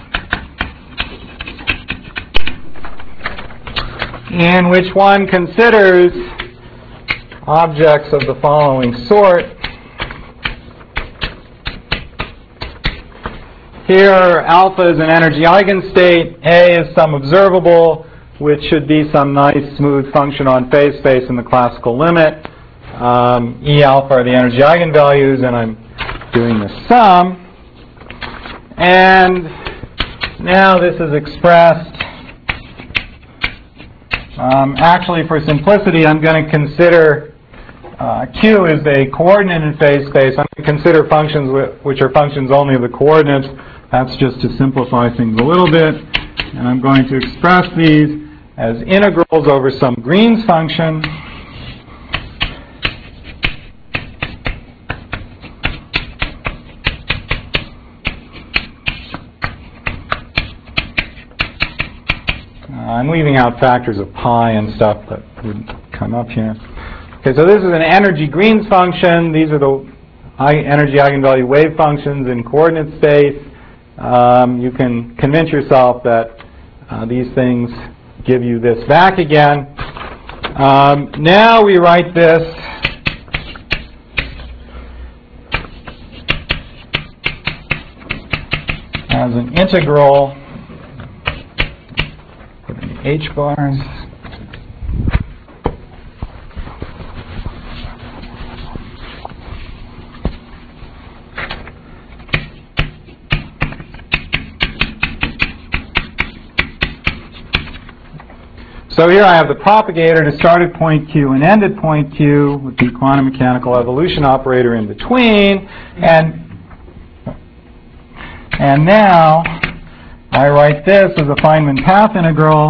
in which one considers objects of the following sort. Here, alpha is an energy eigenstate, A is some observable, which should be some nice smooth function on phase space in the classical limit. E alpha are the energy eigenvalues, and I'm doing the sum. And now this is expressed. Actually, for simplicity, I'm going to consider Q is a coordinate in phase space. I'm going to consider functions which are functions only of the coordinates. That's just to simplify things a little bit. And I'm going to express these as integrals over some Green's function. I'm leaving out factors of pi and stuff that would come up here. Okay, so this is an energy Green's function. These are the energy eigenvalue wave functions in coordinate space. You can convince yourself that these things give you this back again. Now we write this as an integral. Put in the H bars. So here I have the propagator to start at point Q and end at point Q with the quantum mechanical evolution operator in between. And now I write this as a Feynman path integral.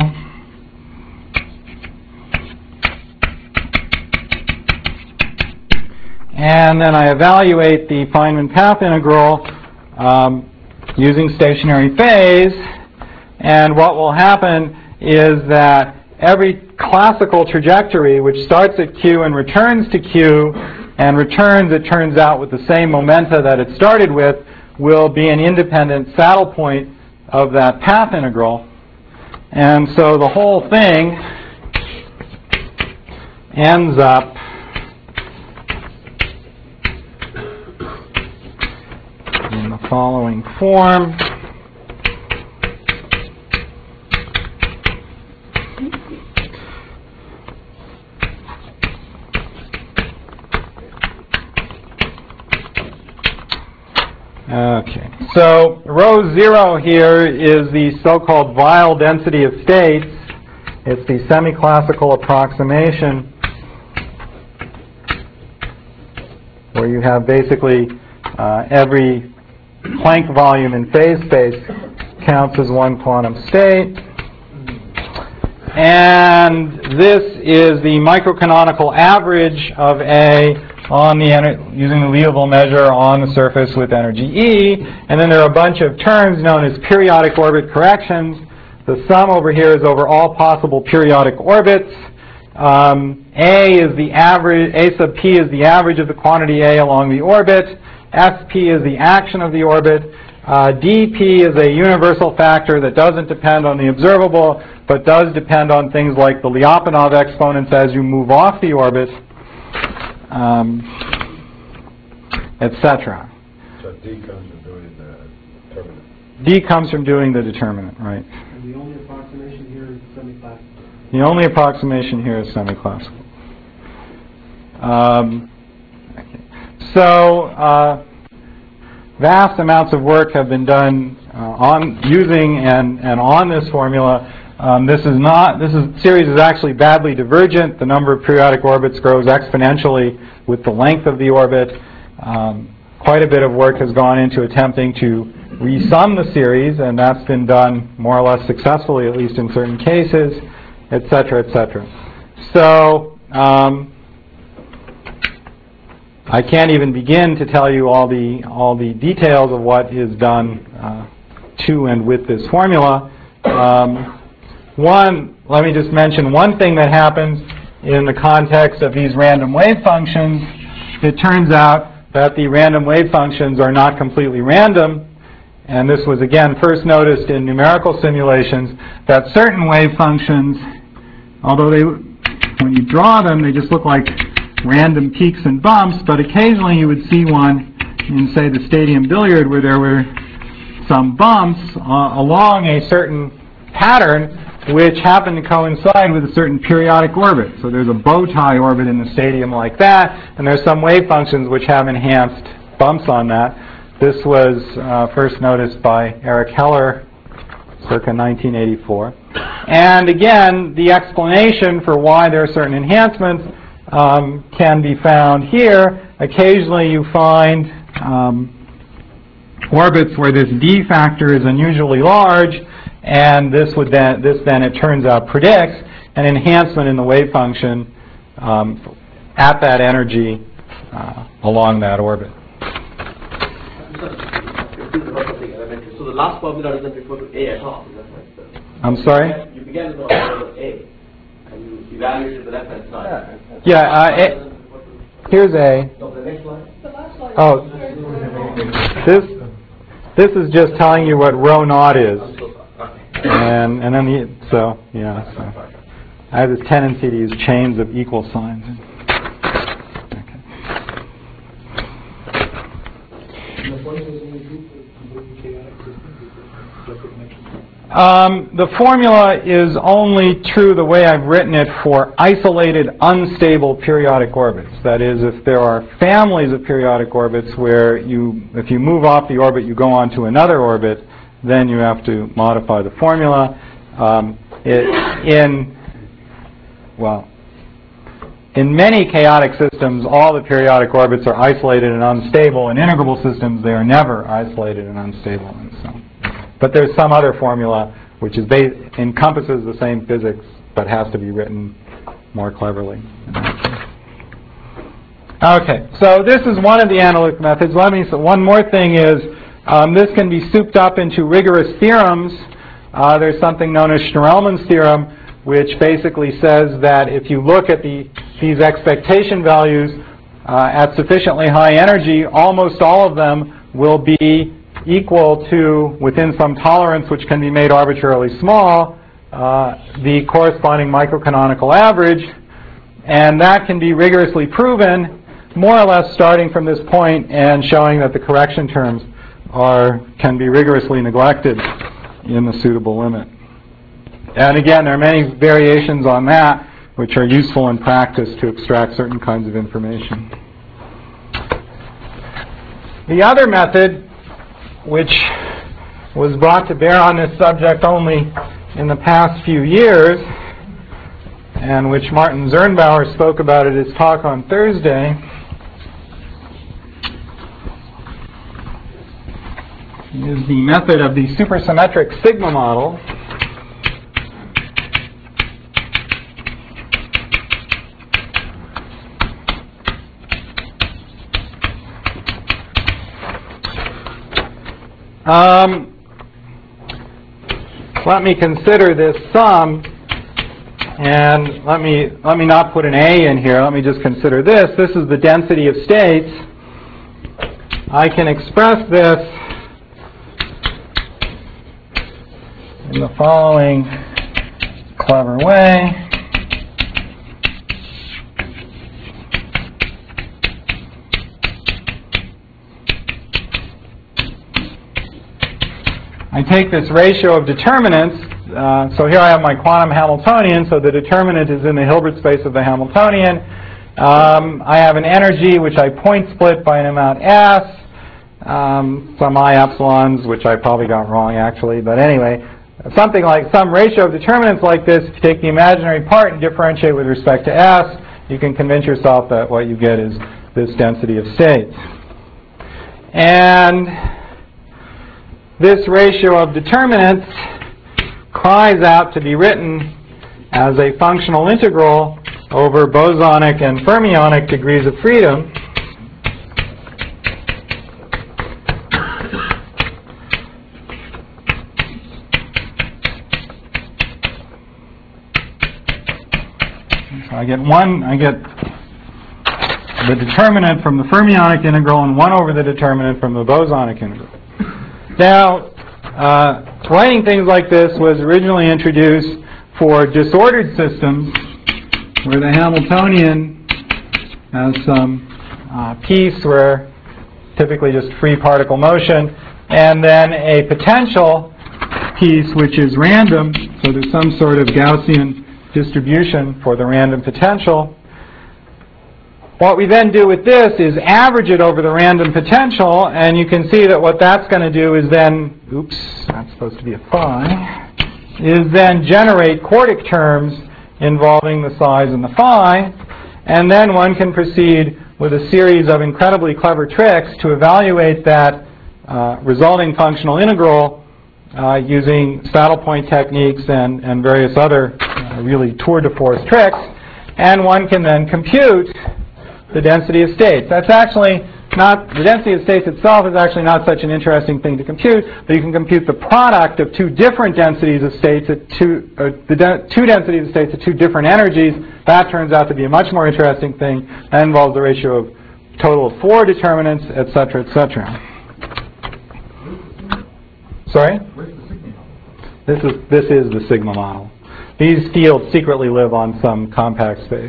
And then I evaluate the Feynman path integral using stationary phase. And what will happen is that every classical trajectory which starts at Q and returns to Q and returns, it turns out, with the same momenta that it started with, will be an independent saddle point of that path integral. And so the whole thing ends up in the following form. Okay, so rho 0 here is the so-called Weyl density of states. It's the semi-classical approximation where you have basically every Planck volume in phase space counts as one quantum state. And this is the microcanonical average of A on the using the Liouville measure on the surface with energy E. And then there are a bunch of terms known as periodic orbit corrections. The sum over here is over all possible periodic orbits. A is the average, A sub p is the average of the quantity A along the orbit. SP is the action of the orbit. dP is a universal factor that doesn't depend on the observable, but does depend on things like the Lyapunov exponents as you move off the orbit, etc. So D comes from doing the determinant. D comes from doing the determinant, right? And the only approximation here is semi-classical. The only approximation here is semi-classical. Vast amounts of work have been done on using and on this formula. This series is actually badly divergent. The number of periodic orbits grows exponentially with the length of the orbit. Quite a bit of work has gone into attempting to resum the series, and that's been done more or less successfully, at least in certain cases, etc., etc. So I can't even begin to tell you all the details of what is done to and with this formula. Let me just mention one thing that happens in the context of these random wave functions. It turns out that the random wave functions are not completely random, and this was again first noticed in numerical simulations, that certain wave functions, although when you draw them, they just look like random peaks and bumps, but occasionally you would see one in, say, the stadium billiard where there were some bumps along a certain pattern which happen to coincide with a certain periodic orbit. So there's a bow tie orbit in the stadium like that, and there's some wave functions which have enhanced bumps on that. This was first noticed by Eric Heller circa 1984. And again, the explanation for why there are certain enhancements can be found here. Occasionally you find orbits where this D factor is unusually large, and this then it turns out predicts an enhancement in the wave function at that energy along that orbit. So the last formula doesn't refer to A at all, is that right? I'm sorry? You began with the formula A, and you evaluated the left-hand side. Yeah, here's A. So the next slide? The last slide. Oh, this is just telling you what rho naught is. And then so I have this tendency to use chains of equal signs. The formula is only true the way I've written it for isolated, unstable periodic orbits. That is, if there are families of periodic orbits where if you move off the orbit, you go on to another orbit, then you have to modify the formula. In many chaotic systems, all the periodic orbits are isolated and unstable. In integrable systems, they are never isolated and unstable. And so. But there's some other formula which encompasses the same physics but has to be written more cleverly. Okay, so this is one of the analytic methods. One more thing is this can be souped up into rigorous theorems. There's something known as Schnirelmann's theorem, which basically says that if you look at these expectation values at sufficiently high energy, almost all of them will be equal to, within some tolerance which can be made arbitrarily small, the corresponding microcanonical average. And that can be rigorously proven, more or less starting from this point and showing that the correction terms can be rigorously neglected in the suitable limit. And again, there are many variations on that which are useful in practice to extract certain kinds of information. The other method, which was brought to bear on this subject only in the past few years, and which Martin Zirnbauer spoke about at his talk on Thursday, is the method of the supersymmetric sigma model. Let me consider this sum, and let me not put an A in here. Let me just consider this. This is the density of states. I can express this in the following clever way. I take this ratio of determinants, so here I have my quantum Hamiltonian, so the determinant is in the Hilbert space of the Hamiltonian. I have an energy which I point split by an amount S, some I epsilons, which I probably got wrong actually, but anyway, something like some ratio of determinants like this. If you take the imaginary part and differentiate with respect to S, you can convince yourself that what you get is this density of states. And this ratio of determinants cries out to be written as a functional integral over bosonic and fermionic degrees of freedom. So I get the determinant from the fermionic integral and 1 over the determinant from the bosonic integral. Now, writing things like this was originally introduced for disordered systems where the Hamiltonian has some piece where typically just free particle motion, and then a potential piece which is random, so there's some sort of Gaussian distribution for the random potential. What we then do with this is average it over the random potential, and you can see that what that's going to do is then, oops, that's supposed to be a phi, is then generate quartic terms involving the psi's and the phi, and then one can proceed with a series of incredibly clever tricks to evaluate that resulting functional integral using saddle point techniques and various other really tour de force tricks, and one can then compute the density of states. That's actually not, the density of states itself is actually not such an interesting thing to compute, but you can compute the product of two different densities of states at two densities of states at two different energies. That turns out to be a much more interesting thing. That involves the ratio of total of 4 determinants, etc., etc. Sorry? This is the sigma model. These fields secretly live on some compact space.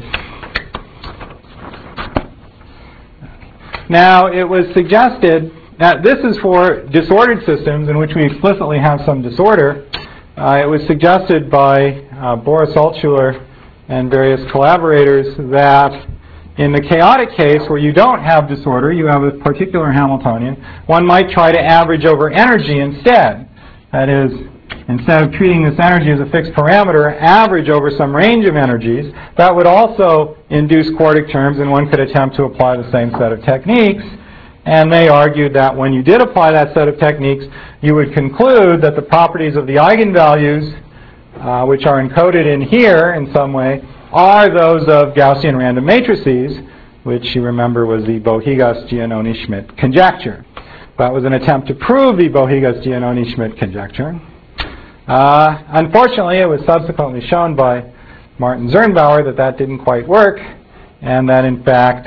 Now, it was suggested that this is for disordered systems in which we explicitly have some disorder. It was suggested by Boris Altshuler and various collaborators that in the chaotic case where you don't have disorder, you have a particular Hamiltonian, one might try to average over energy instead. That is, instead of treating this energy as a fixed parameter, average over some range of energies. That would also induce quartic terms, and one could attempt to apply the same set of techniques. And they argued that when you did apply that set of techniques, you would conclude that the properties of the eigenvalues, which are encoded in here in some way, are those of Gaussian random matrices, which you remember was the Bohigas-Giannoni-Schmidt conjecture. That was an attempt to prove the Bohigas-Giannoni-Schmidt conjecture. Unfortunately, it was subsequently shown by Martin Zirnbauer that that didn't quite work, and that in fact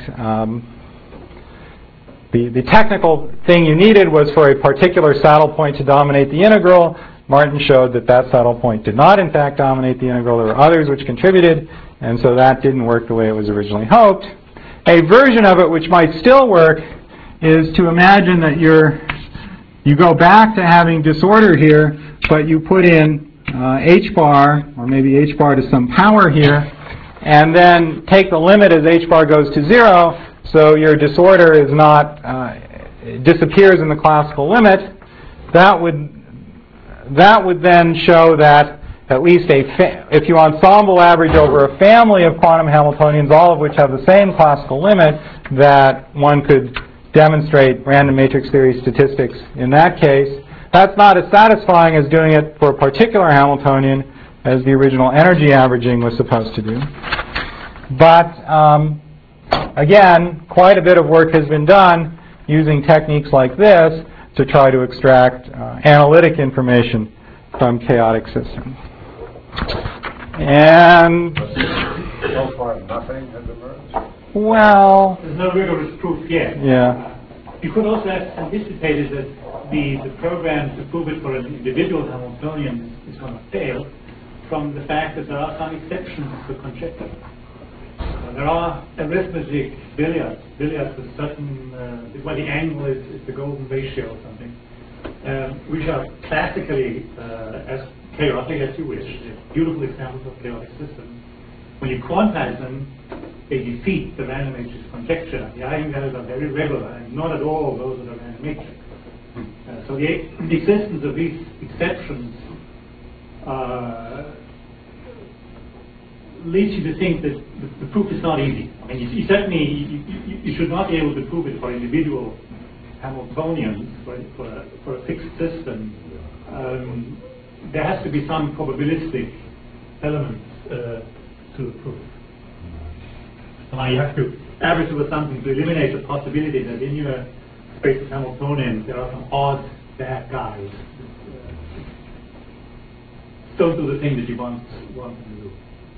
the technical thing you needed was for a particular saddle point to dominate the integral. Martin showed that that saddle point did not in fact dominate the integral. There were others which contributed, and so that didn't work the way it was originally hoped. A version of it which might still work is to imagine that you go back to having disorder here, but you put in h bar, or maybe h bar to some power here, and then take the limit as h bar goes to 0, so your disorder is not disappears in the classical limit. That would then show that at least if you ensemble average over a family of quantum Hamiltonians, all of which have the same classical limit, that one could demonstrate random matrix theory statistics in that case. That's not as satisfying as doing it for a particular Hamiltonian as the original energy averaging was supposed to do. But again, quite a bit of work has been done using techniques like this to try to extract analytic information from chaotic systems. And So far, nothing has emerged. well, There's no rigorous proof yet. yeah. You could also have anticipated that the program to prove it for an individual Hamiltonian is going to fail from the fact that there are some exceptions to conjecture. There are arithmetic billiards with certain, well, the angle is the golden ratio or something, which are classically as chaotic as you wish. They're beautiful examples of chaotic systems. When you quantize them, they defeat the random matrix conjecture. The eigenvalues are very regular and not at all those of the random matrix. So the existence of these exceptions leads you to think that the proof is not easy. I mean, you certainly you should not be able to prove it for individual Hamiltonians for a fixed system. There has to be some probabilistic element to the proof. Now you have to average over something to eliminate the possibility that in your space of Hamiltonians there are some odd bad guys that don't do the thing that you want them to do.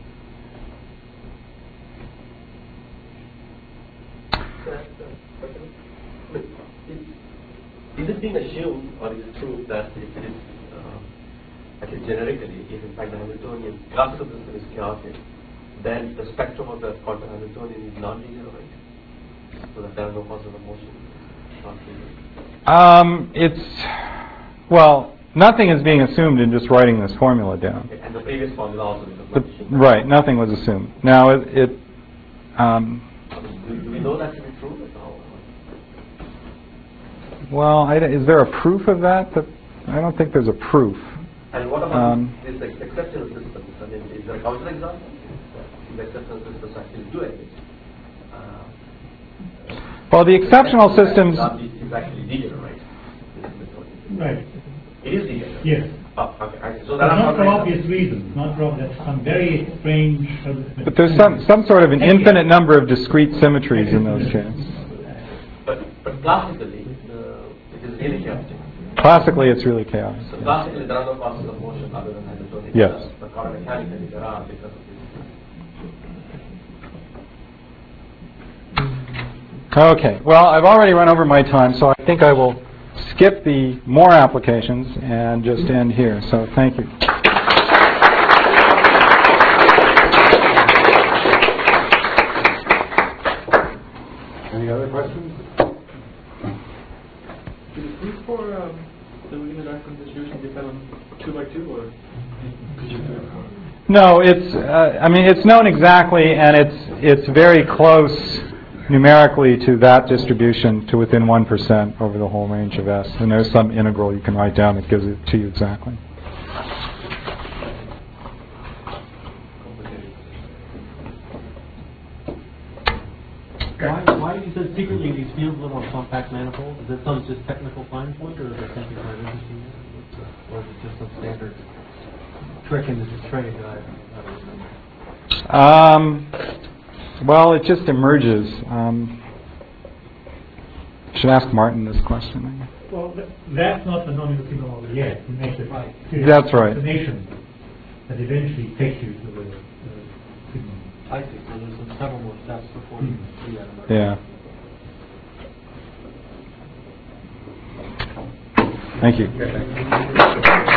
Is it being assumed, or is it true that if it is, at least generically, if in fact the Hamiltonian classical system is chaotic, then the spectrum of the quantum Hamiltonian is non-linear, right? So that there are no causes of motion. Well, nothing is being assumed in just writing this formula down. Okay. And the previous formula also is not assumed. Right, nothing was assumed. Now, Do we know that to be true? Well, is there a proof of that? I don't think there's a proof. And what about this exceptional systems? I mean, is there a counter example? The exceptional systems actually do exist. Well, the exceptional systems... is actually linear, right? Right. It is linear. Yes. Oh, okay. So But that not for obvious reasons. Not for that's some very strange. But there's some sort of an infinite number of discrete symmetries in those chains. But classically, it is really chaotic. Classically, it's really chaotic. So classically, there are no causes of motion other than Hamiltonian. Yes. But quantum mechanically, there are because of this. Okay, well, I've already run over my time, so I think I will skip the more applications and just end here. So thank you. Any other questions? Is it proof for the linear diagonal distribution depend on 2 by 2 or? No, it's. I mean, it's known exactly, and it's very close numerically to that distribution to within 1% over the whole range of S. And there's some integral you can write down that gives it to you exactly. Why you said secretly these fields live on compact manifolds? Is that some just technical fine point, or is there something quite interesting there? Or is it just some standard trick in the trade that I don't remember? Well, it just emerges. Should ask Martin this question. Well, that's not the non-Euclidean model yet. You make the right. That's right. Destination that eventually takes you to the signal. I see. So there's several more steps before you see that emerge. Yeah. Thank you.